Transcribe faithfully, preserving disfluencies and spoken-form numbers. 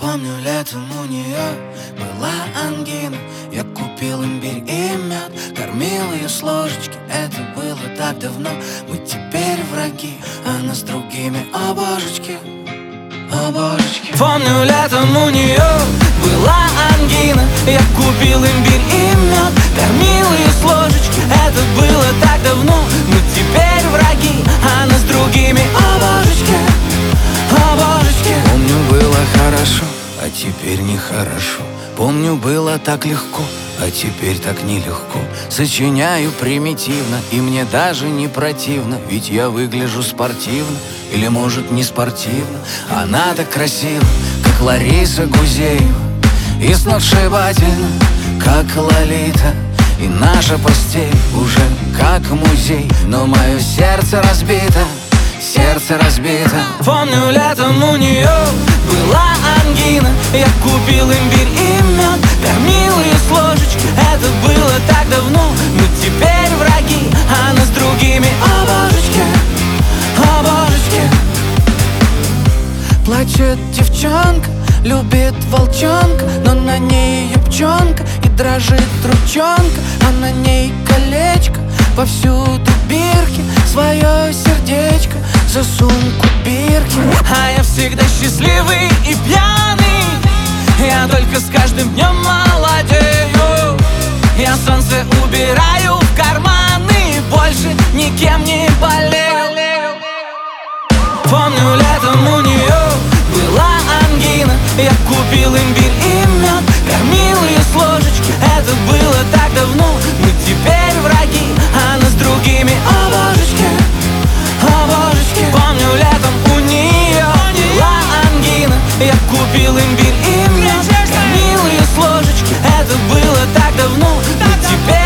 Помню, летом у нее была ангина. Я купил имбирь и мед, кормил ее с ложечки. Это было так давно, мы теперь враги. Она с другими, о божечки, о божечки. Помню, летом у нее была ангина. Я купил имбирь и мед, кормил ее с ложечки. Это было так давно, мы теперь враги. Она с другими, о божечки, о божечки. Помню, было хорошо, а теперь нехорошо. Помню, было так легко, а теперь так нелегко. Сочиняю примитивно, и мне даже не противно. Ведь я выгляжу спортивно, или может не спортивно. Она так красива, как Лариса Гузеева, и сногсшибательна, как Лолита. И наша постель уже как музей, но мое сердце разбито, сердце разбито. Помню, летом у нее была ангина. Я купил имбирь и мед, кормил ее с ложечки. Это было так давно, мы теперь враги. Она с другими, о божечки, о божечки. Плачет девчонка, любит волчонка, но на ней юбчонка и дрожит ручонка. А на ней колечко, повсюду бирки. Свое сердечко за сумку бирки. А я всегда счастливый и пьяный. Я только с каждым днем молодею. Я солнце убираю в карманы, больше никем не болею. Помню, летом у нее была ангина. Я купил имбирь и мед, кормил ее с ложечки. Это было так давно, мы теперь враги. Она с другими, о божечки, о божечки. Помню, летом у нее была ангина. Я купил имбирь и мед, кормил ее с ложечки. Это было так давно, мы теперь